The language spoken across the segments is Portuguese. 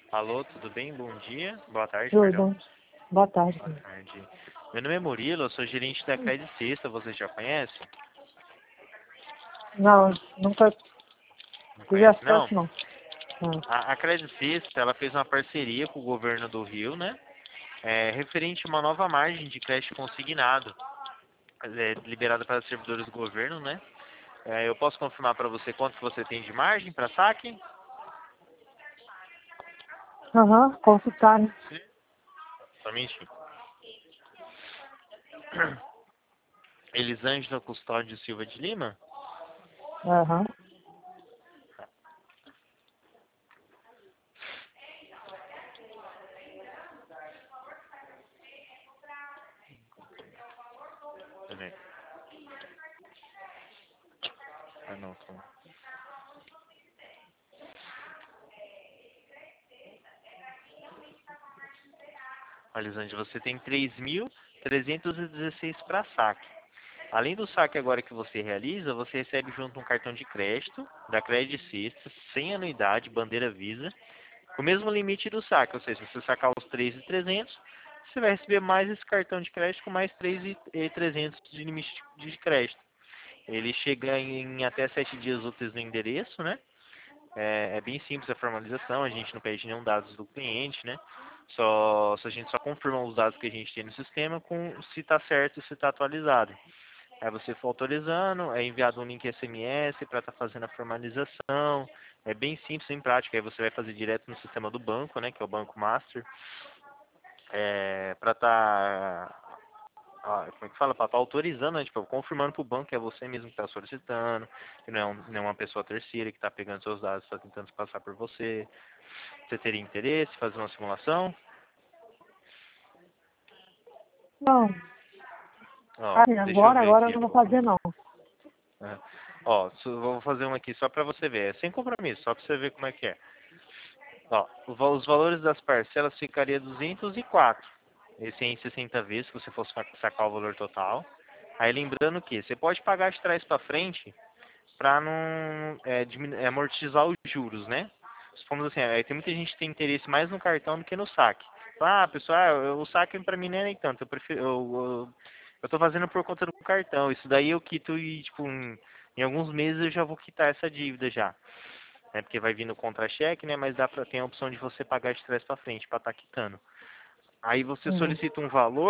Alô, tudo bem? Bom dia. Boa tarde, Oi, perdão. boa tarde. Boa tarde. Meu nome é Murilo, eu sou gerente da Credit Sexta, você já conhece? Não, nunca Não tive conhece, não? acesso, não. Não. A Credit Sexta, ela fez uma parceria com o governo do Rio, né? Referente a uma nova margem de crédito consignado, liberada para servidores do governo, né? Eu posso confirmar para você quanto que você tem de margem para saque? Aham, consultar, né? Sim. Somente. Elisângela Custódio Silva de Lima? Aham. Peraí. Ah, não, tá. Elisângela, você tem 3.316 para saque. Além do saque agora que você realiza, você recebe junto um cartão de crédito da Credit Sexta, sem anuidade, bandeira Visa, com o mesmo limite do saque, ou seja, se você sacar os 3.300, você vai receber mais esse cartão de crédito com mais 3.300 de limite de crédito. Ele chega em até 7 dias úteis no endereço, né? É bem simples a formalização, a gente não pede nenhum dados do cliente, né? A gente só confirma os dados que a gente tem no sistema com se está certo e se está atualizado. Aí você for autorizando, é enviado um link SMS para estar fazendo a formalização. É bem simples, bem prático. Aí você vai fazer direto no sistema do banco, né, que é o Banco Master, para estar, como é que fala? Para estar autorizando, né, tipo, confirmando para o banco que é você mesmo que está solicitando, que não é uma pessoa terceira que está pegando seus dados, está tentando se passar por você. Você teria interesse em fazer uma simulação? Não, Ó, assim, deixa eu ver agora eu aqui. não vou fazer, não. Né? Ó, vou fazer uma aqui só para você ver. É sem compromisso, só para você ver como é que é. Ó, os valores das parcelas ficaria 204. Esse é em 60 vezes, se você fosse sacar o valor total. Aí lembrando que você pode pagar de trás para frente para não amortizar os juros, né? Supomos assim, tem muita gente que tem interesse mais no cartão do que no saque. Pessoal, o saque para mim não é nem tanto. Eu tô fazendo por conta do cartão. Isso daí eu quito e, tipo, em alguns meses eu já vou quitar essa dívida já. Porque vai vir no contra-cheque, né? Mas tem a opção de você pagar de trás para frente para estar quitando. Aí você Uhum. solicita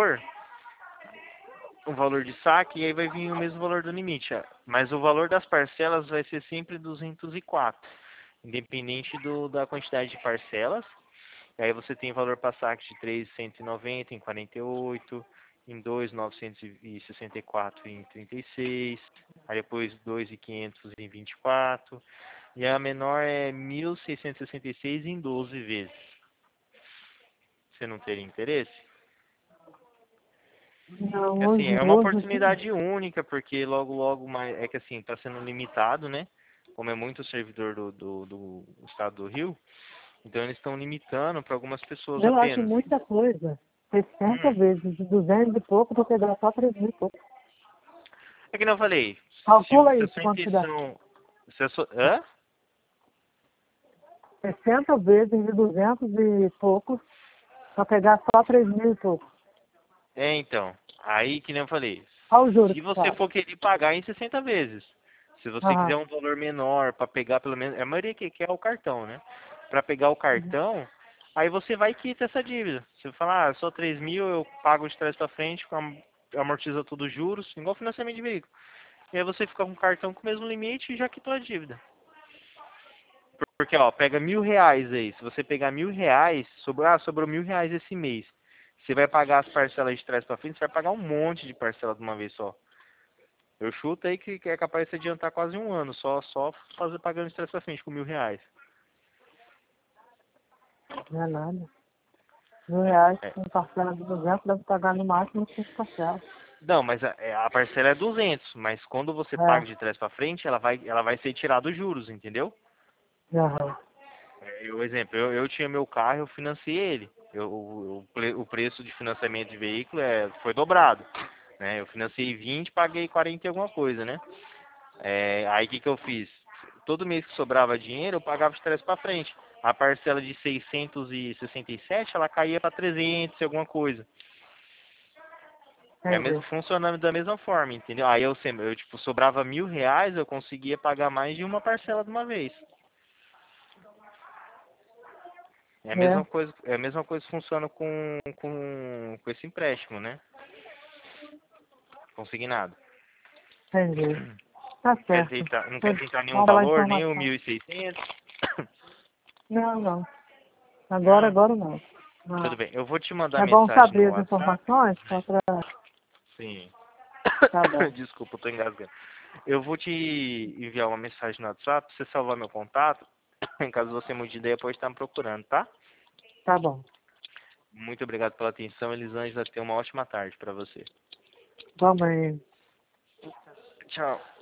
um valor de saque, e aí vai vir o mesmo valor do limite. Mas o valor das parcelas vai ser sempre 204, independente da quantidade de parcelas. E aí você tem valor para saque de 3.190 em 48, em 2.964 em 36, aí depois 2.500 em 24, e a menor é 1.666 em 12 vezes. Você não teria interesse? Não, Assim, hoje, é uma hoje, assim, oportunidade única, porque logo, logo, é que assim, está sendo limitado, né? Como é muito servidor do estado do Rio, então eles estão limitando para algumas pessoas eu acho apenas. muita coisa. 60 Hum, vezes, de 200 e pouco, vou pegar só 3 mil e pouco. é que não falei, Calcula se aí a sua quanto que dá. intenção... Se a sua, hã? 60 vezes de 200 e pouco, pra pegar só 3 mil e pouco. Então, aí que nem eu falei, Olha o juro se que você fala. for querer pagar em 60 vezes, se você quiser Aham. um valor menor para pegar pelo menos, a maioria que quer é o cartão, né? Para pegar o Uhum. cartão, aí você vai e quita essa dívida. Você fala, só 3 mil, eu pago de trás para frente, amortiza todos os juros, igual financiamento de veículo. E aí você fica com o cartão com o mesmo limite e já quitou a dívida. Porque, ó, pega R$ 1.000 aí. Se você pegar R$ 1.000, sobrou R$ 1.000 esse mês. Você vai pagar as parcelas de trás para frente, você vai pagar um monte de parcela de uma vez só. Eu chuto aí que é capaz de se adiantar quase um ano, só fazer pagando de trás pra frente com R$ 1.000. Não é nada. R$ 1.000 É. com parcela de 200, deve pagar no máximo 5 parcelas. Não, mas a parcela é 200, mas quando você paga de É. trás pra frente, ela vai ser tirada os juros, entendeu? Aham. Exemplo, eu tinha meu carro, eu financiei ele. O preço de financiamento de veículo foi dobrado, né? Eu financiei 20, paguei 40 e alguma coisa, né? Aí o que eu fiz? todo mês que sobrava dinheiro, eu pagava de trás para frente. A parcela de 667, ela caía para 300 e alguma coisa. É mesmo Entendi. funcionando da mesma forma, entendeu? Aí eu tipo, sobrava R$ 1.000, eu conseguia pagar mais de uma parcela de uma vez. É, É a mesma coisa que funciona com esse empréstimo, né? Consignado. entendi. Tá certo. Não quer tentar nenhum Vamos pela valor, nem o informação. 1.600? Não, não. Não? Agora não. Tudo Não. bem. Eu vou te mandar É bom mensagem no saber as WhatsApp. informações só pra... Sim. Tá bom. Desculpa, eu tô engasgando. Eu vou te enviar uma mensagem no WhatsApp pra você salvar meu contato. Em caso você mude de ideia, pode estar me procurando, tá? Tá bom. Muito obrigado pela atenção, Elisângela. Tenha uma ótima tarde para você. Vamos aí. Tchau.